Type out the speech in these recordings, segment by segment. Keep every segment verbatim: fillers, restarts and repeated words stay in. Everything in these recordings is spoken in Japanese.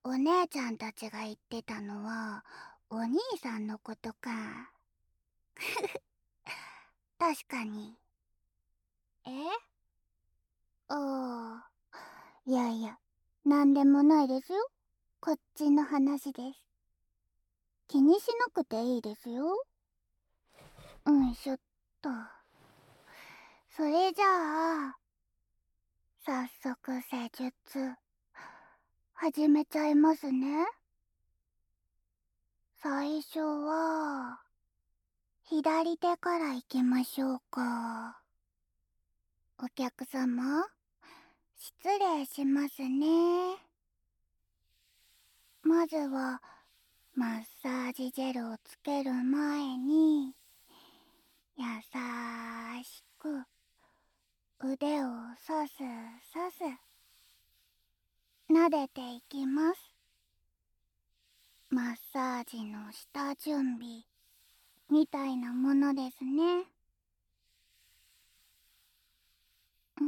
お姉ちゃんたちが言ってたのは、お兄さんのことか。確かに。 えああ、いやいや、なんでもないですよ。こっちの話です。気にしなくていいですよ。うんしょっと。それじゃあ、早速施術、始めちゃいますね。最初は、左手から行きましょうか。お客様、失礼しますね。まずは、マッサージジェルをつける前に、優しく腕をさすさす、撫でていきます。マッサージの下準備、みたいなものですね。うん、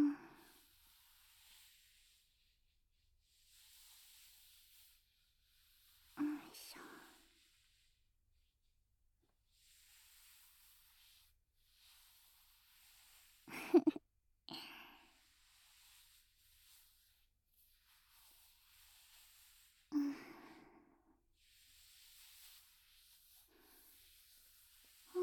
うんしょ。うん、うん。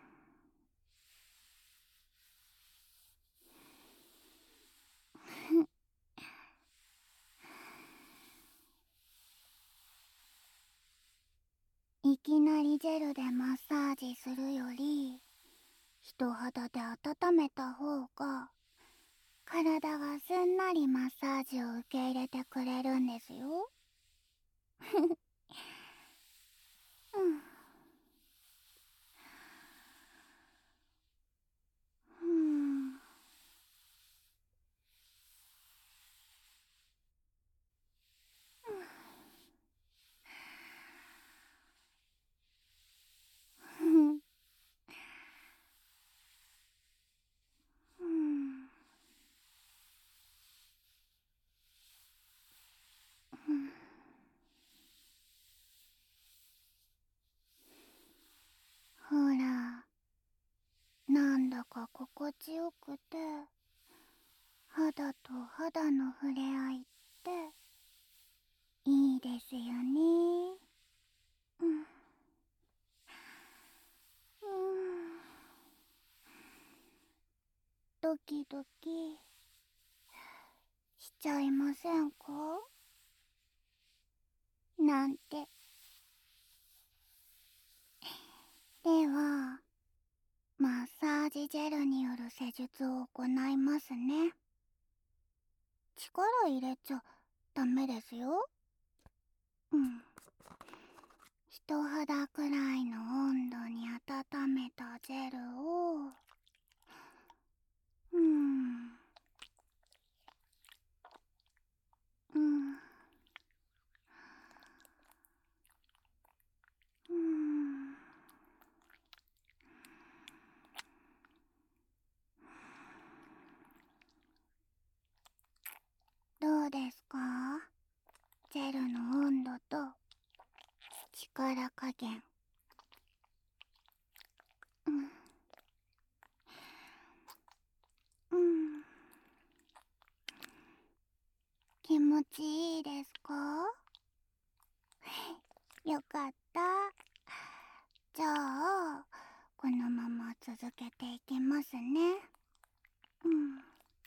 いきなりジェルでマッサージするより、人肌で温めた方が、体がすんなりマッサージを受け入れてくれるんですよ。うん。うん。うん。うん。うん。ほら、なんだか心地よくて、肌と肌の触れ合いっていいですよね。うん。うん。ドキドキしちゃいませんか？なんて。では、マッサージジェルによる施術を行いますね。力入れちゃダメですよ。うん。人肌くらいの温度に温めたジェルを、うん、うん、うん。どうですか？ジェルの温度と力加減。うん、うん。気持ちいいですか？よかった。じゃあ、このまま続けていきますね。うん。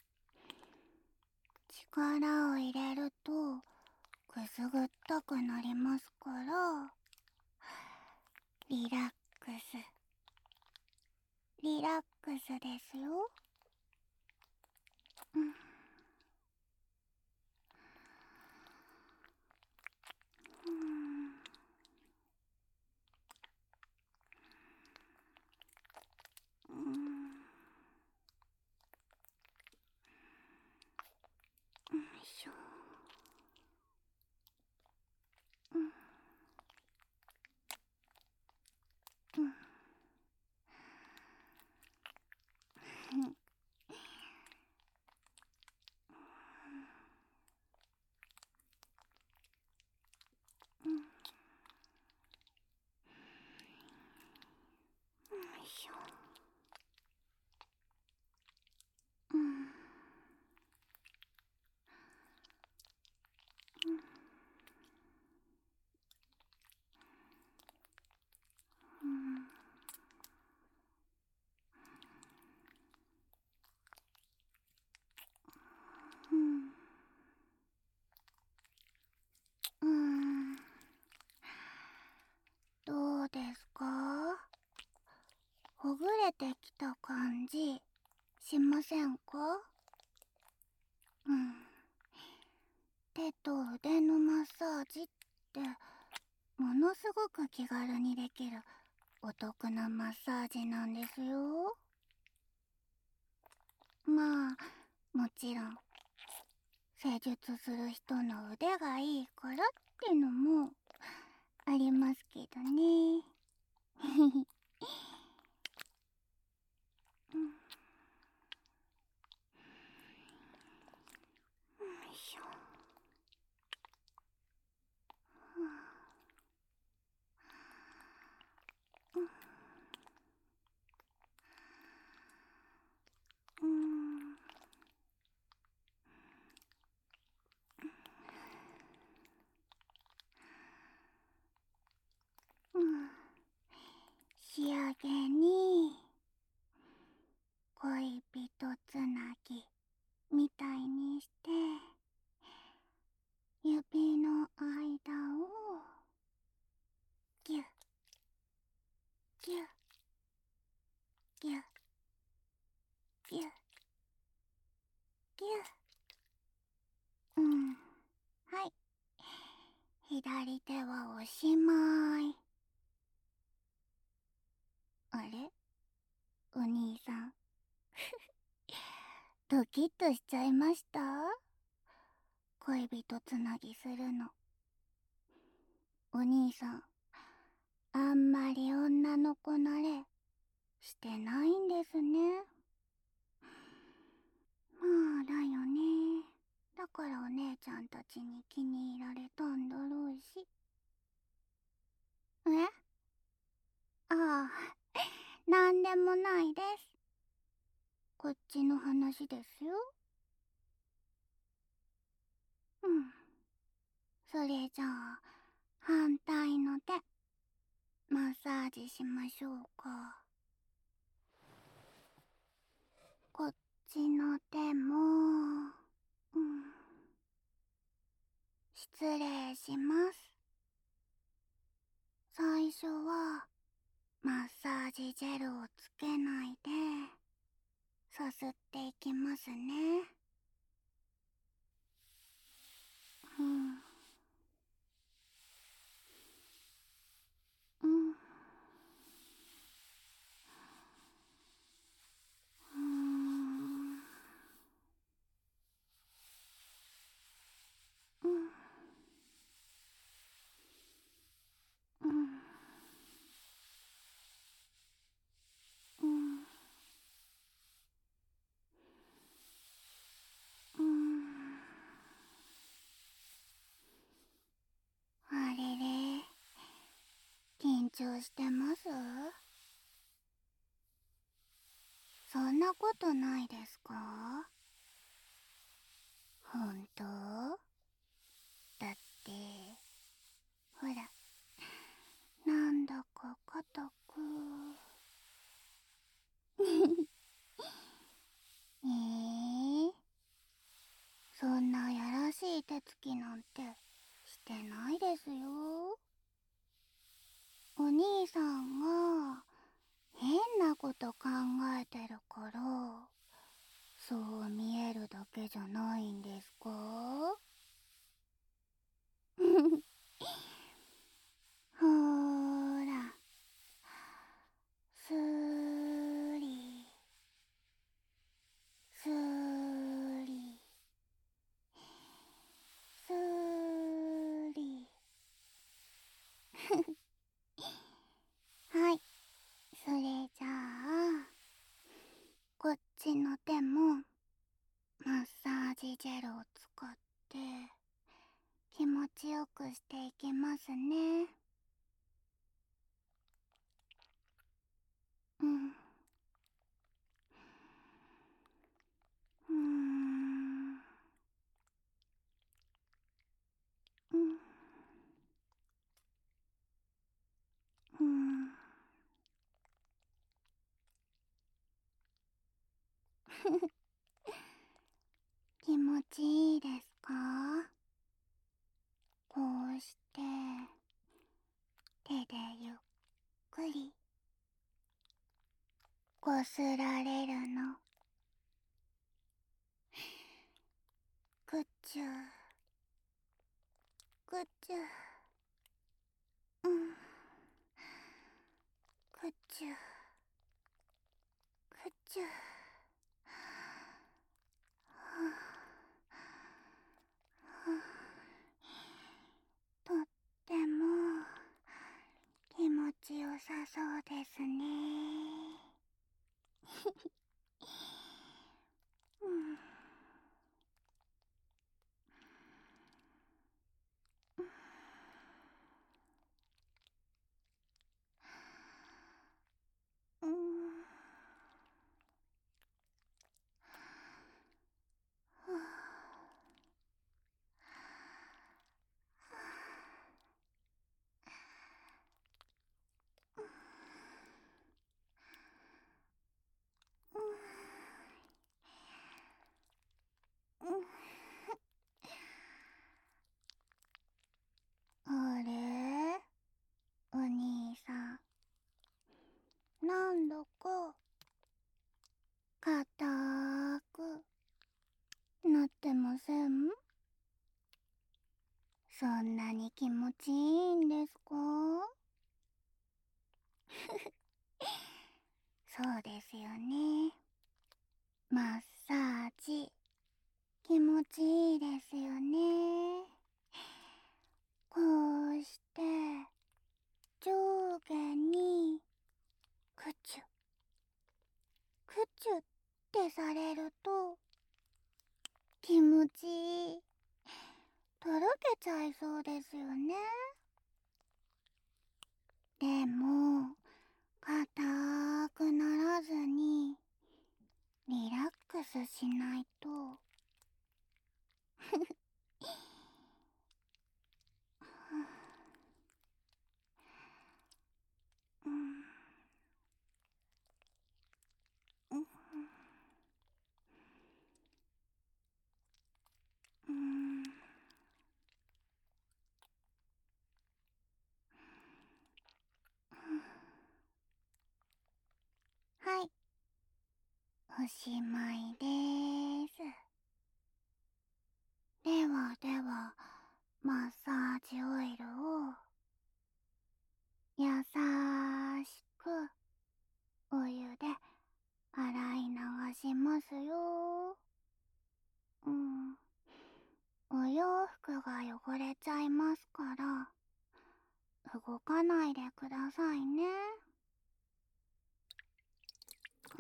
力を入れるとくすぐったくなりますから、リラックス、リラックスですよ。うん。 せんか？うん。手と腕のマッサージってものすごく気軽にできるお得なマッサージなんですよ。まあもちろん施術する人の腕がいいからってのもありますけどね。うん、よいしょ。うん、うん、仕上げに恋人つなぎみたいにして指の間をギュッギュッギュッギュッギュッ。うん、はい。左手はおしまい。あれ、お兄さん。ドキッとしちゃいました？恋人つなぎするの。お兄さん、あんまり女の子慣れしてないんですね。まあだよね。だからお姉ちゃんたちに気に入られたんだろうし。え？ああ、なんでもないです。こっちの話ですよ。うん。それじゃあ、反対の手、マッサージしましょうか。こっちの手も、うん。失礼します。最初は、マッサージジェルをつけないで、さすっていきますね。うん。うん。うーん。うん。うん。うん。うん。あれれ、緊張してます？そんなことないですか？ほんと？だって、ほら、なんだか硬く。えー、そんなやらしい手つきなんてしてないですよ。お兄さんが変なこと考えてるからそう見えるだけじゃないんですか？ほーら、スーリスーリスーリ。はい、それじゃあこっちの手もマッサージジェルを使って気持ちよくしていきますね。うん。うーん。うん。うん。気持ちいいですか？こうして手でゆっくりこすられるのちゅくちゅうんくちゅくちゅとっても気持ちよさそうですね。うんうんあれお兄さん、なんだか硬くなってません？そんなに気持ちいいんですか？そうですよね。マッサージ気持ちいいですよね。こうして上下にクチュクチュってされると気持ちいい。とろけちゃいそうですよね。でも硬くならずにリラックスしないと。うんうんうんはい、おしまいです。ではでは、マッサージオイルを優しくお湯で洗い流しますよ。うん、お洋服が汚れちゃいますから動かないでくださいね。うん、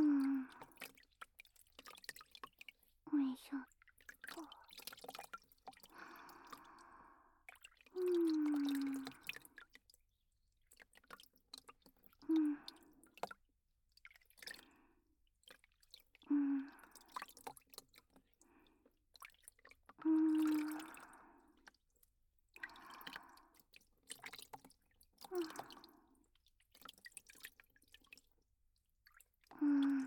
よいしょっと。うんうんうんうんうん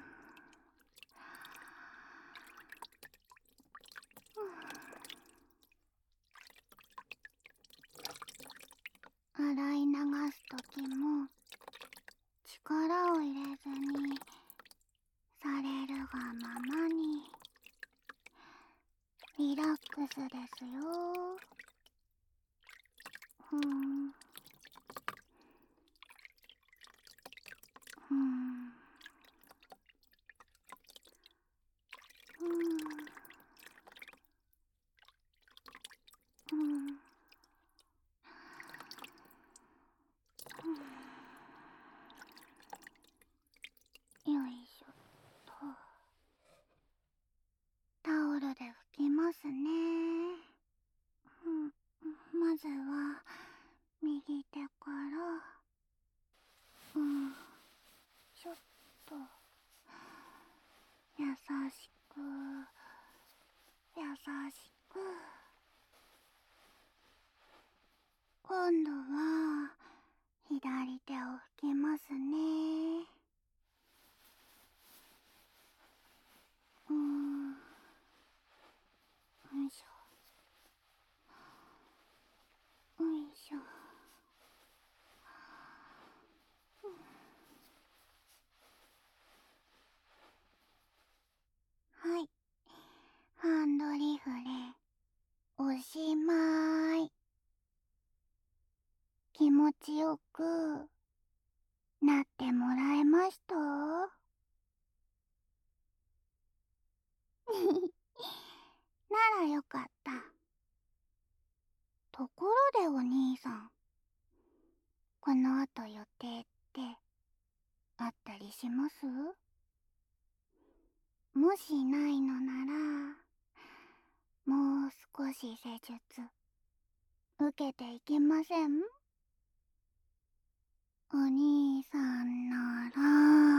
洗い流すときも力を入れずにされるがままにリラックスですよ。うんうんうんうんよいしょっと。タオルで拭きますね。うん、まずは右手から、うん、ちょっと優しく優しく。今度は左手を拭きますね。うん、よいしょよいしょ。はい、ハンドリフレ持ちよくなってもらえました？ならよかった。ところでお兄さん、この後予定ってあったりします？もしないのなら、もう少し施術受けていけません？お兄さんなら